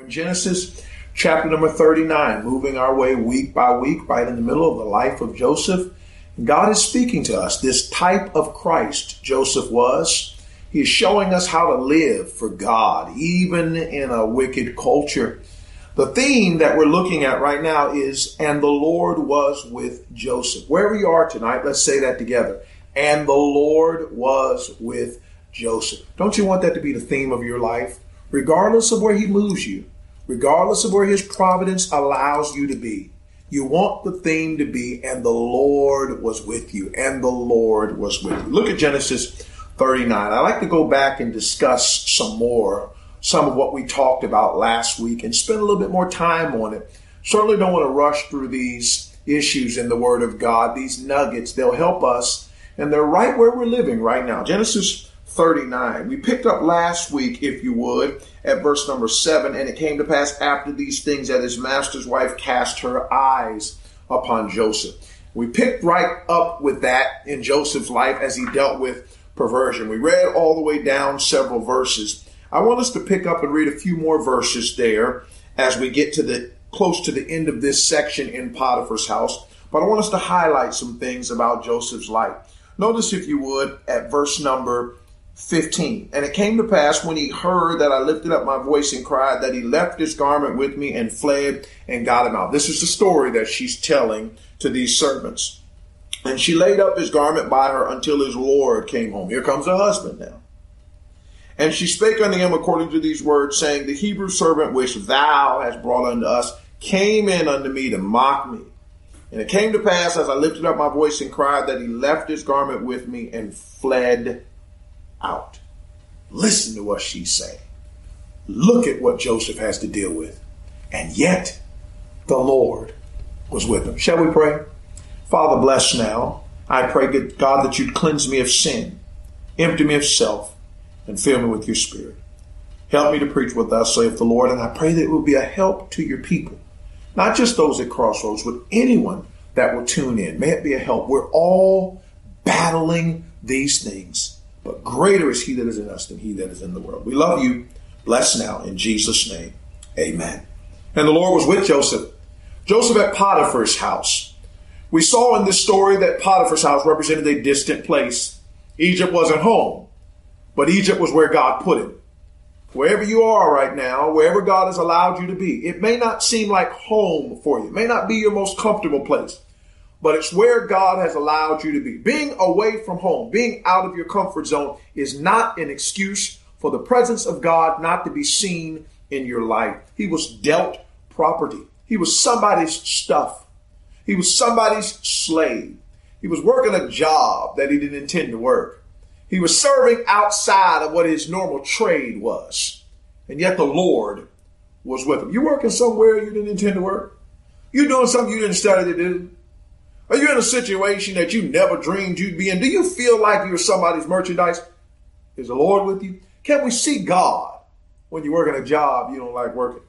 in Genesis chapter number 39, moving our way week by week, right in the middle of the life of Joseph. God is speaking to us. This type of Christ Joseph was. He is showing us how to live for God, even in a wicked culture. The theme that we're looking at right now is, and the Lord was with Joseph. Wherever you are tonight, let's say that together. And the Lord was with Joseph. Don't you want that to be the theme of your life? Regardless of where he moves you, regardless of where his providence allows you to be, you want the theme to be, and the Lord was with you, and the Lord was with you. Look at Genesis 39. I'd like to go back and discuss some of what we talked about last week and spend a little bit more time on it. Certainly don't want to rush through these issues in the Word of God, these nuggets. They'll help us, and they're right where we're living right now. Genesis 39. We picked up last week, if you would, at verse number 7. And it came to pass after these things that his master's wife cast her eyes upon Joseph. We picked right up with that in Joseph's life as he dealt with perversion. We read all the way down several verses. I want us to pick up and read a few more verses there as we get to close to the end of this section in Potiphar's house. But I want us to highlight some things about Joseph's life. Notice, if you would, at verse number 15. And it came to pass when he heard that I lifted up my voice and cried, that he left his garment with me and fled and got him out. This is the story that she's telling to these servants. And she laid up his garment by her until his Lord came home. Here comes her husband now. And she spake unto him according to these words, saying, the Hebrew servant which thou hast brought unto us came in unto me to mock me. And it came to pass, as I lifted up my voice and cried, that he left his garment with me and fled out. Listen to what she's saying. Look at what Joseph has to deal with. And yet the Lord was with him. Shall we pray? Father, bless now. I pray, God, that you'd cleanse me of sin, empty me of self, and fill me with your spirit. Help me to preach what thus saith the Lord. And I pray that it will be a help to your people. Not just those at Crossroads, but anyone that will tune in. May it be a help. We're all battling these things. But greater is he that is in us than he that is in the world. We love you. Bless now in Jesus' name. Amen. And the Lord was with Joseph. Joseph at Potiphar's house. We saw in this story that Potiphar's house represented a distant place. Egypt wasn't home, but Egypt was where God put him. Wherever you are right now, wherever God has allowed you to be, it may not seem like home for you. It may not be your most comfortable place. But it's where God has allowed you to be. Being away from home, being out of your comfort zone is not an excuse for the presence of God not to be seen in your life. He was dealt property. He was somebody's stuff. He was somebody's slave. He was working a job that he didn't intend to work. He was serving outside of what his normal trade was. And yet the Lord was with him. You working somewhere you didn't intend to work? You doing something you didn't study to do? Are you in a situation that you never dreamed you'd be in? Do you feel like you're somebody's merchandise? Is the Lord with you? Can we see God when you're working a job you don't like working?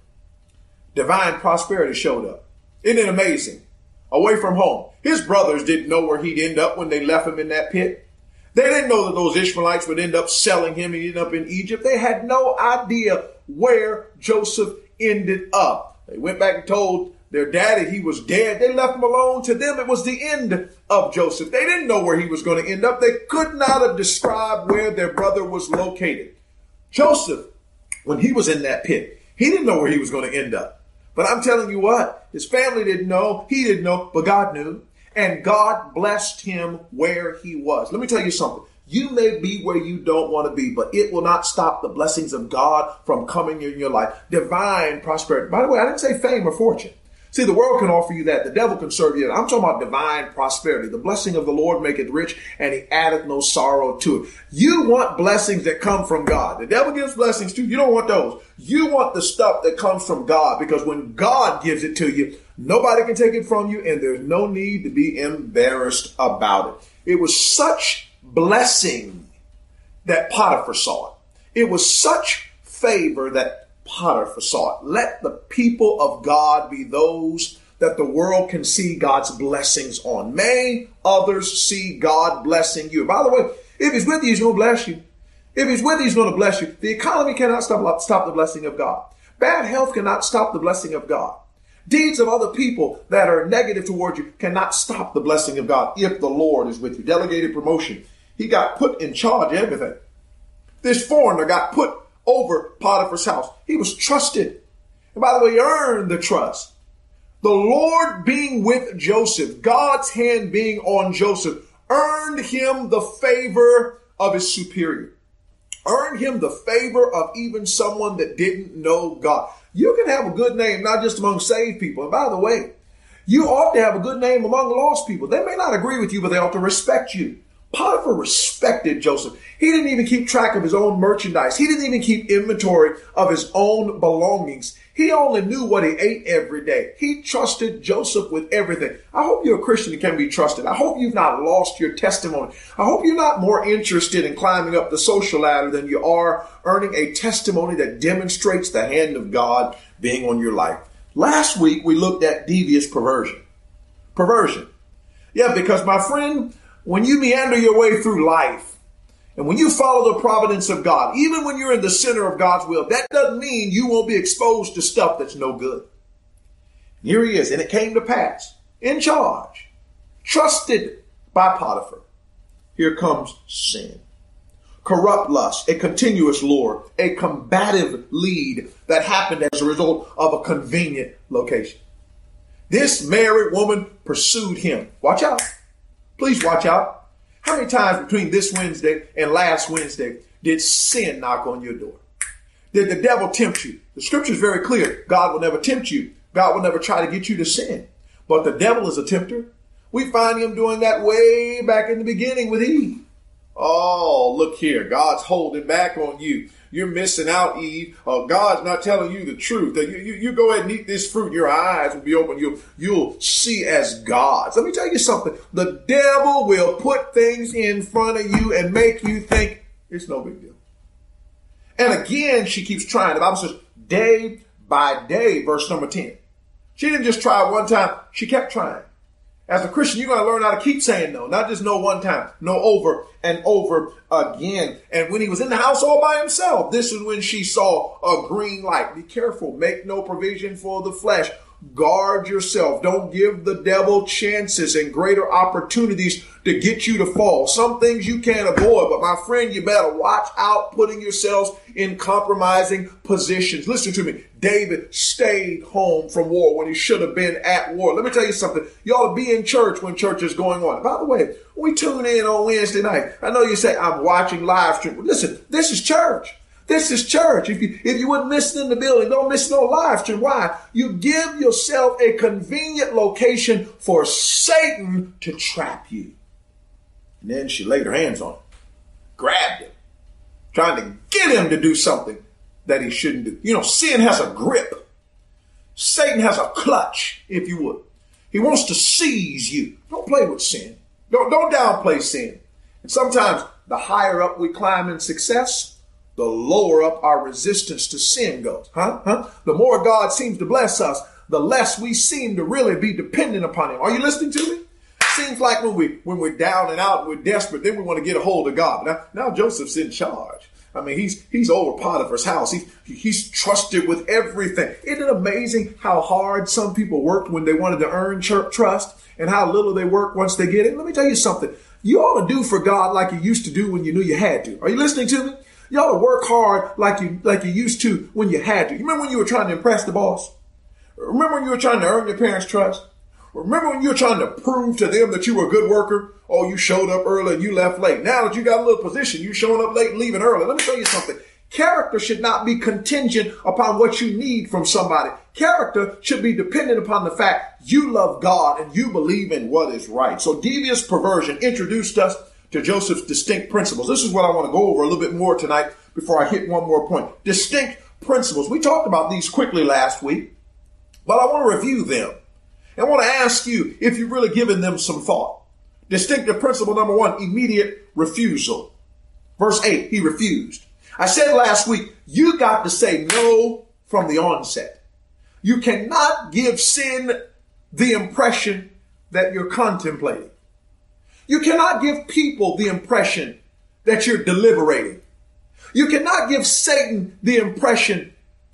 Divine prosperity showed up. Isn't it amazing? Away from home. His brothers didn't know where he'd end up when they left him in that pit. They didn't know that those Ishmaelites would end up selling him and end up in Egypt. They had no idea where Joseph ended up. They went back and told their daddy he was dead. They left him alone. To them, it was the end of Joseph. They didn't know where he was going to end up. They could not have described where their brother was located. Joseph, when he was in that pit, he didn't know where he was going to end up. But I'm telling you what, his family didn't know. He didn't know, but God knew. And God blessed him where he was. Let me tell you something. You may be where you don't want to be, but it will not stop the blessings of God from coming in your life. Divine prosperity. By the way, I didn't say fame or fortune. See, the world can offer you that. The devil can serve you that. I'm talking about divine prosperity. The blessing of the Lord maketh rich, and he addeth no sorrow to it. You want blessings that come from God. The devil gives blessings too. You don't want those. You want the stuff that comes from God, because when God gives it to you, nobody can take it from you, and there's no need to be embarrassed about it. It was such blessing that Potiphar saw it. It was such favor that Potiphar saw it. Let the people of God be those that the world can see God's blessings on. May others see God blessing you. By the way, if he's with you, he's going to bless you. If he's with you, he's going to bless you. The economy cannot stop the blessing of God. Bad health cannot stop the blessing of God. Deeds of other people that are negative towards you cannot stop the blessing of God if the Lord is with you. Delegated promotion. He got put in charge of everything. This foreigner got put over Potiphar's house. He was trusted. And by the way, he earned the trust. The Lord being with Joseph, God's hand being on Joseph, earned him the favor of his superior. Earned him the favor of even someone that didn't know God. You can have a good name, not just among saved people. And by the way, you ought to have a good name among lost people. They may not agree with you, but they ought to respect you. Potiphar respected Joseph. He didn't even keep track of his own merchandise. He didn't even keep inventory of his own belongings. He only knew what he ate every day. He trusted Joseph with everything. I hope you're a Christian that can be trusted. I hope you've not lost your testimony. I hope you're not more interested in climbing up the social ladder than you are earning a testimony that demonstrates the hand of God being on your life. Last week, we looked at devious perversion. Perversion. Yeah, because my friend, when you meander your way through life, and when you follow the providence of God, even when you're in the center of God's will, that doesn't mean you won't be exposed to stuff that's no good. Here he is, and it came to pass, in charge, trusted by Potiphar. Here comes sin. Corrupt lust, a continuous lure, a combative lead that happened as a result of a convenient location. This married woman pursued him. Watch out. Please watch out. How many times between this Wednesday and last Wednesday did sin knock on your door? Did the devil tempt you? The scripture is very clear. God will never tempt you. God will never try to get you to sin. But the devil is a tempter. We find him doing that way back in the beginning with Eve. Oh, look here. God's holding back on you. You're missing out, Eve. God's not telling you the truth. You go ahead and eat this fruit. Your eyes will be open. You'll see as gods. Let me tell you something. The devil will put things in front of you and make you think it's no big deal. And again, she keeps trying. The Bible says day by day, verse number 10. She didn't just try one time. She kept trying. As a Christian, you're going to learn how to keep saying no, not just no one time, no over and over again. And when he was in the house all by himself, this is when she saw a green light. Be careful. Make no provision for the flesh. Guard yourself. Don't give the devil chances and greater opportunities to get you to fall. Some things you can't avoid, but my friend, you better watch out putting yourselves in compromising positions. Listen to me. David stayed home from war when he should have been at war. Let me tell you something. You ought to be in church when church is going on. By the way, we tune in on Wednesday night. I know you say, I'm watching live stream. Listen, this is church. This is church. If you wouldn't listen in the building, don't miss no live stream. Why? You give yourself a convenient location for Satan to trap you. And then she laid her hands on him, grabbed him, trying to get him to do something that he shouldn't do. You know, sin has a grip. Satan has a clutch, if you would. He wants to seize you. Don't play with sin. Don't downplay sin. And sometimes the higher up we climb in success, the lower up our resistance to sin goes. The more God seems to bless us, the less we seem to really be dependent upon him. Are you listening to me? Seems like when we're down and out, we're desperate, then we want to get a hold of God. Now Joseph's in charge. I mean, he's over Potiphar's house. He's trusted with everything. Isn't it amazing how hard some people worked when they wanted to earn trust and how little they work once they get it? Let me tell you something. You ought to do for God like you used to do when you knew you had to. Are you listening to me? You ought to work hard like you used to when you had to. You remember when you were trying to impress the boss? Remember when you were trying to earn your parents' trust? Remember when you were trying to prove to them that you were a good worker? Oh, you showed up early and you left late. Now that you got a little position, you showing up late and leaving early. Let me tell you something. Character should not be contingent upon what you need from somebody. Character should be dependent upon the fact you love God and you believe in what is right. So devious perversion introduced us to Joseph's distinct principles. This is what I want to go over a little bit more tonight before I hit one more point. Distinct principles. We talked about these quickly last week, but I want to review them. I want to ask you if you've really given them some thought. Distinctive principle number 1, immediate refusal. Verse 8, he refused. I said last week, you got to say no from the onset. You cannot give sin the impression that you're contemplating. You cannot give people the impression that you're deliberating. You cannot give Satan the impression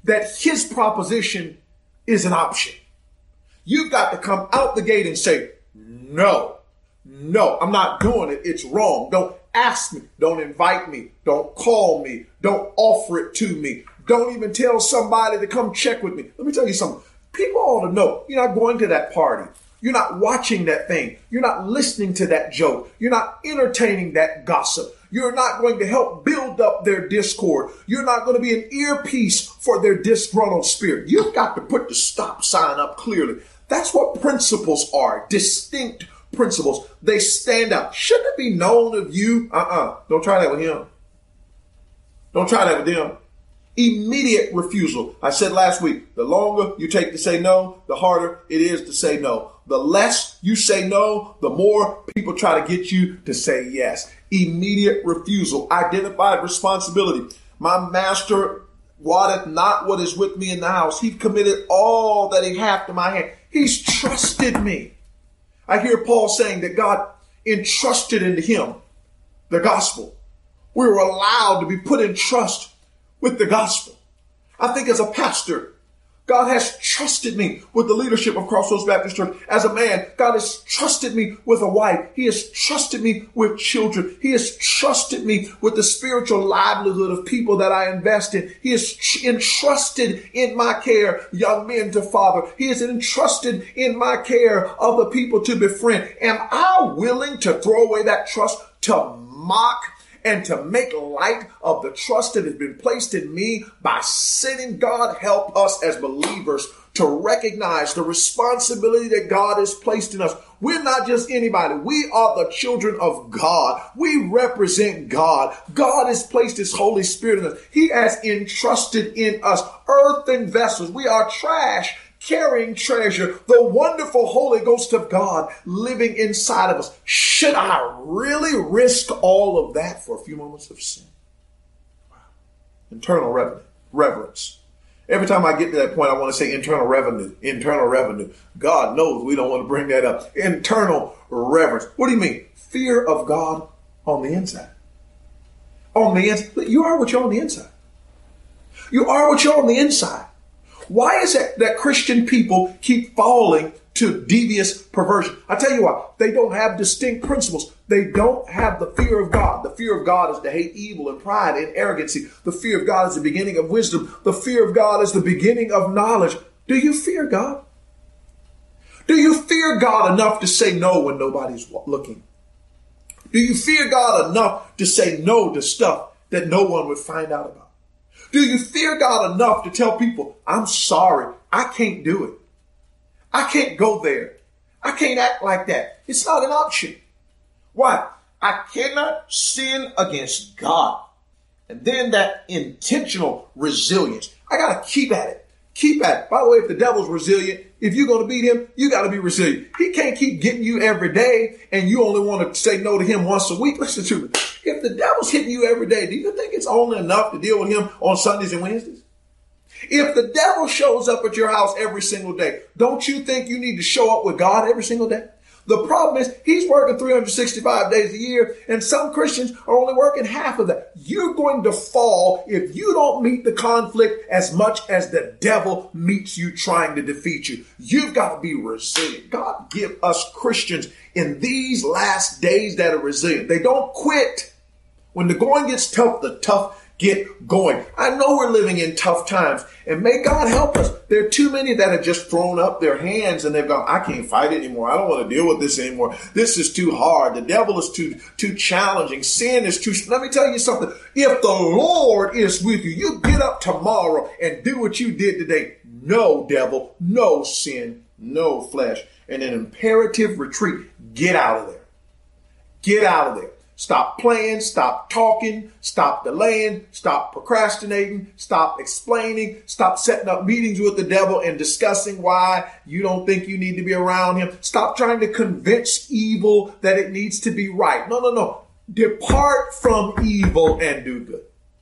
that his proposition is an option. You've got to come out the gate and say, no, I'm not doing it. It's wrong. Don't ask me. Don't invite me. Don't call me. Don't offer it to me. Don't even tell somebody to come check with me. Let me tell you something. People ought to know you're not going to that party. You're not watching that thing. You're not listening to that joke. You're not entertaining that gossip. You're not going to help build up their discord. You're not going to be an earpiece for their disgruntled spirit. You've got to put the stop sign up clearly. That's what principles are, distinct principles. They stand out. Shouldn't it be known of you? Don't try that with him. Don't try that with them. Immediate refusal. I said last week, the longer you take to say no, the harder it is to say no. The less you say no, the more people try to get you to say yes. Immediate refusal. Identified responsibility. My master wotteth not what is with me in the house. He committed all that he hath to my hand. He's trusted me. I hear Paul saying that God entrusted into him the gospel. We were allowed to be put in trust with the gospel. I think as a pastor, God has trusted me with the leadership of Crossroads Baptist Church. As a man, God has trusted me with a wife. He has trusted me with children. He has trusted me with the spiritual livelihood of people that I invest in. He has entrusted in my care young men to father. He has entrusted in my care other people to befriend. Am I willing to throw away that trust, to mock and to make light of the trust that has been placed in me by sinning? God, help us as believers to recognize the responsibility that God has placed in us. We're not just anybody. We are the children of God. We represent God. God has placed his Holy Spirit in us. He has entrusted in us earthen vessels. We are trash carrying treasure, the wonderful Holy Ghost of God living inside of us. Should I really risk all of that for a few moments of sin? Wow. Internal reverence. Every time I get to that point, I want to say internal revenue. God knows we don't want to bring that up. Internal reverence. What do you mean? Fear of God on the inside. On the inside. You are what you're on the inside. You are what you're on the inside. Why is it that Christian people keep falling to devious perversion? I tell you why. They don't have distinct principles. They don't have the fear of God. The fear of God is to hate evil and pride and arrogancy. The fear of God is the beginning of wisdom. The fear of God is the beginning of knowledge. Do you fear God? Do you fear God enough to say no when nobody's looking? Do you fear God enough to say no to stuff that no one would find out about? Do you fear God enough to tell people, I'm sorry, I can't do it. I can't go there. I can't act like that. It's not an option. Why? I cannot sin against God. And then that intentional resilience. I got to keep at it. Keep at it. By the way, if the devil's resilient, if you're going to beat him, you got to be resilient. He can't keep getting you every day and you only want to say no to him once a week. Listen to me. If the devil's hitting you every day, do you think it's only enough to deal with him on Sundays and Wednesdays? If the devil shows up at your house every single day, don't you think you need to show up with God every single day? The problem is he's working 365 days a year, and some Christians are only working half of that. You're going to fall if you don't meet the conflict as much as the devil meets you trying to defeat you. You've got to be resilient. God give us Christians in these last days that are resilient. They don't quit. When the going gets tough, the tough get going. I know we're living in tough times, and may God help us. There are too many that have just thrown up their hands and they've gone, I can't fight anymore. I don't want to deal with this anymore. This is too hard. The devil is too challenging. Sin is too. Let me tell you something. If the Lord is with you, you get up tomorrow and do what you did today. No devil, no sin, no flesh. And an imperative retreat. Get out of there. Get out of there. Stop playing, stop talking, stop delaying, stop procrastinating, stop explaining, stop setting up meetings with the devil and discussing why you don't think you need to be around him. Stop trying to convince evil that it needs to be right. No. Depart from evil and do good.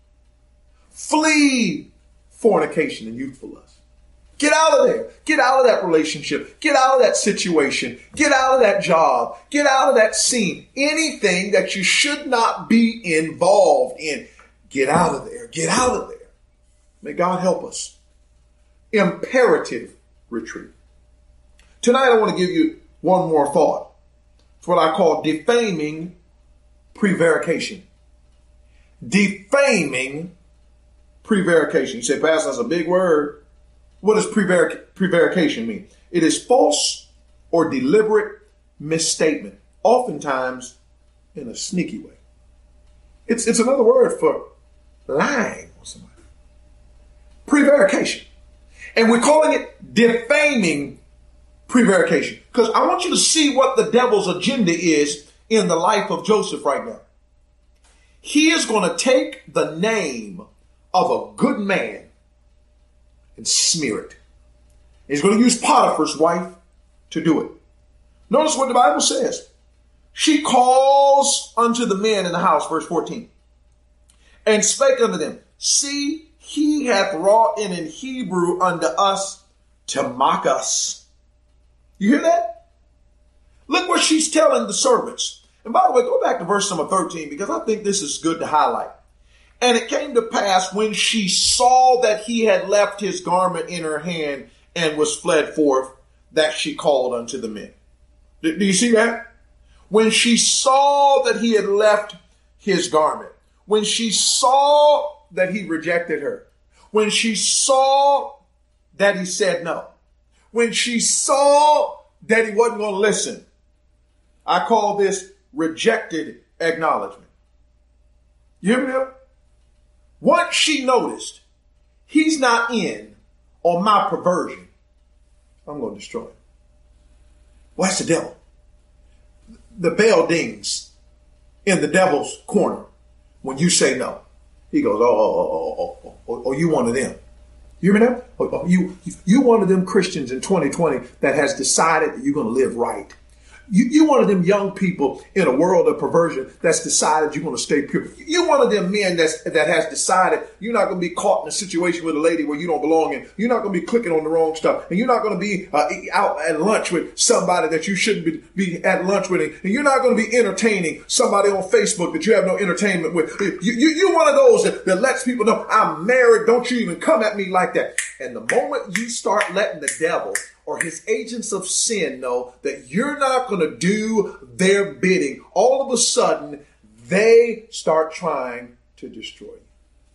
Flee fornication and youthful lust. Get out of there. Get out of that relationship. Get out of that situation. Get out of that job. Get out of that scene. Anything that you should not be involved in. Get out of there. Get out of there. May God help us. imperative retreat. Tonight I want to give you one more thought. It's what I call defaming prevarication. Defaming prevarication. You say, Pastor, that's a big word. What does prevarication mean? It is false or deliberate misstatement, oftentimes in a sneaky way. It's another word for lying on somebody. Prevarication. And we're calling it defaming prevarication, because I want you to see what the devil's agenda is in the life of Joseph right now. He is going to take the name of a good man and smear it. He's going to use Potiphar's wife to do it. Notice what the Bible says. She calls unto the men in the house, verse 14, and spake unto them, see, he hath wrought in Hebrew unto us to mock us. You hear that? Look what she's telling the servants. And by the way, go back to verse number 13, because I think this is good to highlight. And it came to pass when she saw that he had left his garment in her hand and was fled forth, that she called unto the men. Do you see that? When she saw that he had left his garment, when she saw that he rejected her, when she saw that he said no, when she saw that he wasn't going to listen, I call this rejected acknowledgement. You hear me now? Once she noticed he's not in on my perversion, I'm going to destroy him. Well, that's the devil. The bell dings in the devil's corner when you say no. He goes, oh, you one of them. You hear me now? You one of them Christians in 2020 that has decided that you're going to live right. You one of them young people in a world of perversion that's decided you're going to stay pure. You one of them men that has decided you're not going to be caught in a situation with a lady where you don't belong in. You're not going to be clicking on the wrong stuff. And you're not going to be out at lunch with somebody that you shouldn't be at lunch with. And you're not going to be entertaining somebody on Facebook that you have no entertainment with. You're one of those that lets people know, I'm married. Don't you even come at me like that. And the moment you start letting the devil or his agents of sin know that you're not going to do their bidding, all of a sudden, they start trying to destroy you.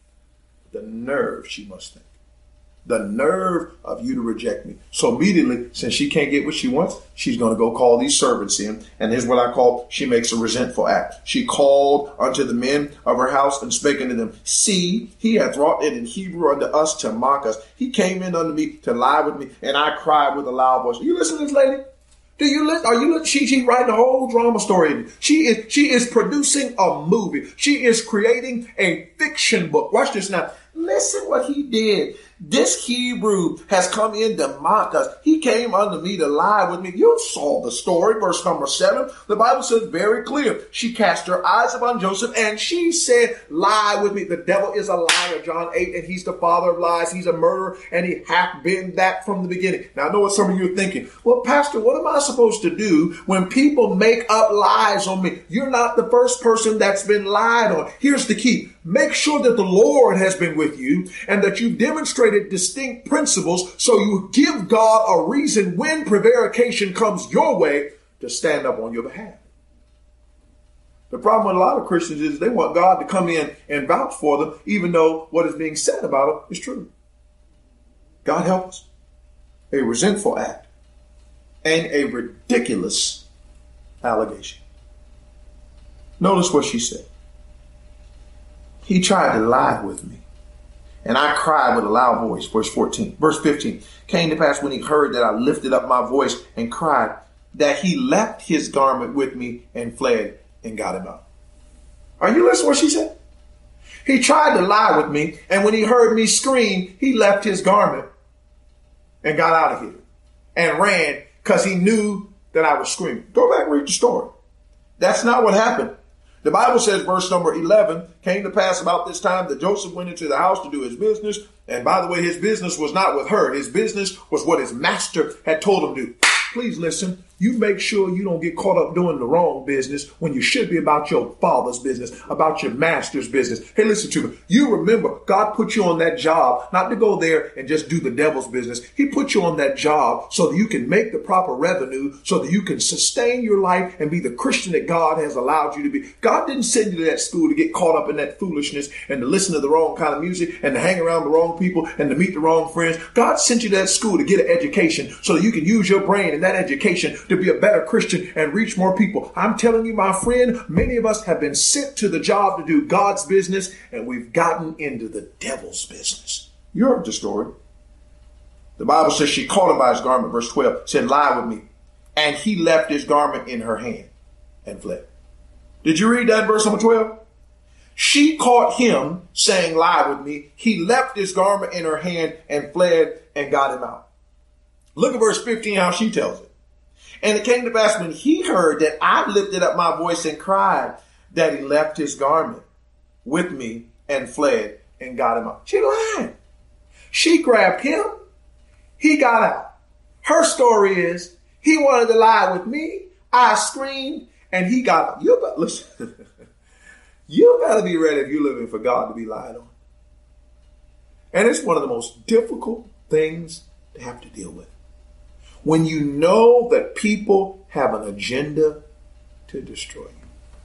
The nerve, she must think. The nerve of you to reject me. So immediately, since she can't get what she wants, she's going to go call these servants in. And here's what I call, she makes a resentful act. She called unto the men of her house and spake unto them, see, he hath wrought it in Hebrew unto us to mock us. He came in unto me to lie with me, and I cried with a loud voice. You listen to this lady? Do you listen? Are you listening? She writing a whole drama story. She is producing a movie. She is creating a fiction book. Watch this now. Listen what he did. This Hebrew has come in to mock us. He came unto me to lie with me. You saw the story, verse number 7. The Bible says very clear. She cast her eyes upon Joseph and she said, lie with me. The devil is a liar, John 8, and he's the father of lies. He's a murderer, and he hath been that from the beginning. Now, I know what some of you are thinking. Well, Pastor, what am I supposed to do when people make up lies on me? You're not the first person that's been lied on. Here's the key. Make sure that the Lord has been with you and that you've demonstrated distinct principles so you give God a reason when prevarication comes your way to stand up on your behalf. The problem with a lot of Christians is they want God to come in and vouch for them even though what is being said about them is true. God help us. A resentful act and a ridiculous allegation. Notice what she said. He tried to lie with me, and I cried with a loud voice. Verse 14. Verse 15. Came to pass when he heard that I lifted up my voice and cried, that he left his garment with me and fled and got him out. Are you listening to what she said? He tried to lie with me, and when he heard me scream, he left his garment and got out of here and ran because he knew that I was screaming. Go back and read the story. That's not what happened. The Bible says, verse number 11, came to pass about this time that Joseph went into the house to do his business. And by the way, his business was not with her. His business was what his master had told him to do. Please listen. You make sure you don't get caught up doing the wrong business when you should be about your Father's business, about your Master's business. Hey, listen to me. You remember God put you on that job not to go there and just do the devil's business. He put you on that job so that you can make the proper revenue, so that you can sustain your life and be the Christian that God has allowed you to be. God didn't send you to that school to get caught up in that foolishness and to listen to the wrong kind of music and to hang around the wrong people and to meet the wrong friends. God sent you to that school to get an education so that you can use your brain and that education to be a better Christian and reach more people. I'm telling you, my friend, many of us have been sent to the job to do God's business, and we've gotten into the devil's business. You heard the story. The Bible says she caught him by his garment, verse 12, said, lie with me. And he left his garment in her hand and fled. Did you read that verse number 12? She caught him saying, lie with me. He left his garment in her hand and fled and got him out. Look at verse 15, how she tells it. And it came to pass when he heard that I lifted up my voice and cried, that he left his garment with me and fled and got him out. She lied. She grabbed him. He got out. Her story is he wanted to lie with me. I screamed and he got out. You better listen. You better be ready if you're living for God to be lied on. And it's one of the most difficult things to have to deal with. When you know that people have an agenda to destroy you.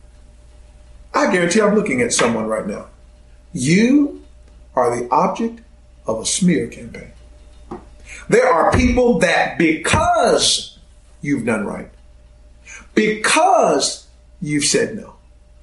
I guarantee I'm looking at someone right now. You are the object of a smear campaign. There are people that because you've done right, because you've said no,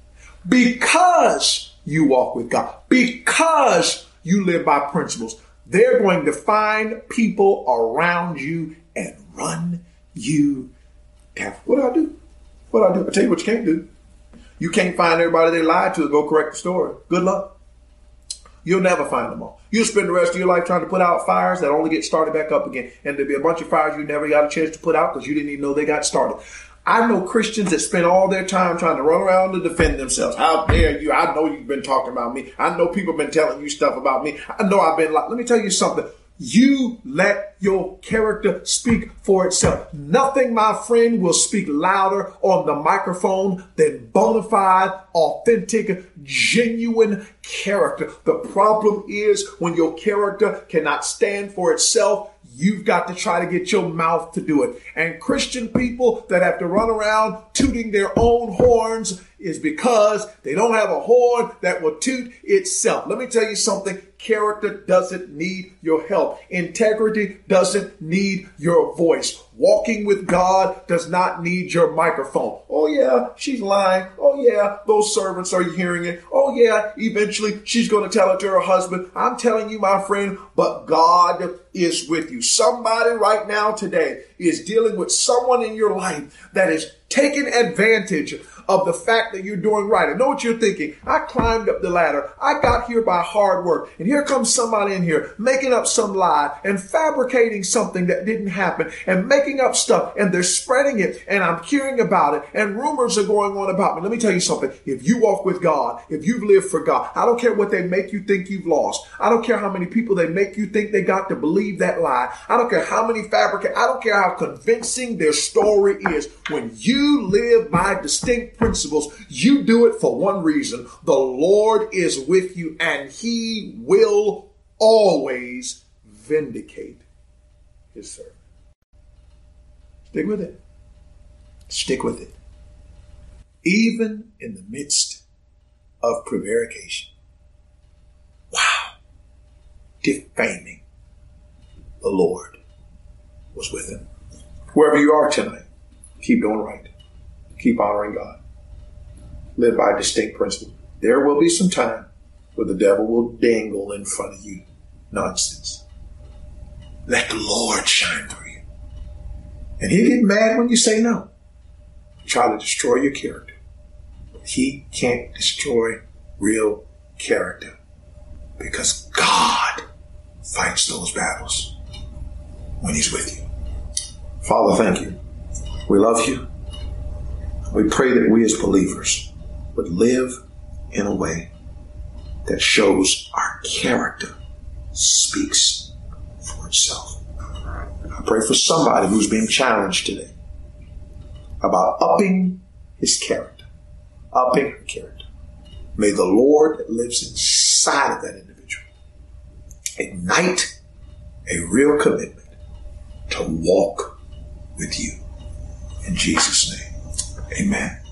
because you walk with God, because you live by principles, they're going to find people around you and run you down. What do I do? What do I do? I tell you what you can't do. You can't find everybody they lied to and go correct the story. Good luck. You'll never find them all. You'll spend the rest of your life trying to put out fires that only get started back up again. And there'll be a bunch of fires you never got a chance to put out because you didn't even know they got started. I know Christians that spend all their time trying to run around to defend themselves. How dare you? I know you've been talking about me. I know people have been telling you stuff about me. I know I've been like, let me tell you something. You let your character speak for itself. Nothing, my friend, will speak louder on the microphone than bona fide, authentic, genuine character. The problem is when your character cannot stand for itself, you've got to try to get your mouth to do it. And Christian people that have to run around tooting their own horns is because they don't have a horn that will toot itself. Let me tell you something. Character doesn't need your help. Integrity doesn't need your voice. Walking with God does not need your microphone. Oh yeah, she's lying. Oh yeah, those servants are hearing it. Oh yeah, eventually she's going to tell it to her husband. I'm telling you, my friend, but God is with you. Somebody right now today is dealing with someone in your life that is taking advantage of the fact that you're doing right. I know what you're thinking. I climbed up the ladder. I got here by hard work. And here comes somebody in here making up some lie and fabricating something that didn't happen and making up stuff, and they're spreading it, and I'm hearing about it, and rumors are going on about me. Let me tell you something. If you walk with God, if you've lived for God, I don't care what they make you think you've lost. I don't care how many people they make you think they got to believe that lie. I don't care how many fabricate. I don't care how convincing their story is. When you live by distinct principles, you do it for one reason. The Lord is with you, and he will always vindicate his servant. Stick with it. Stick with it. Even in the midst of prevarication. Wow. Defaming. The Lord was with him. Wherever you are tonight, keep doing right. Keep honoring God. Live by distinct principle. There will be some time where the devil will dangle in front of you nonsense. Let the Lord shine through you. And he'll get mad when you say no. Try to destroy your character. He can't destroy real character because God fights those battles when he's with you. Father, thank you. We love you. We pray that we as believers would live in a way that shows our character speaks for itself. I pray for somebody who's being challenged today about upping his character, upping her character. May the Lord that lives inside of that individual ignite a real commitment to walk with you. In Jesus' name, amen.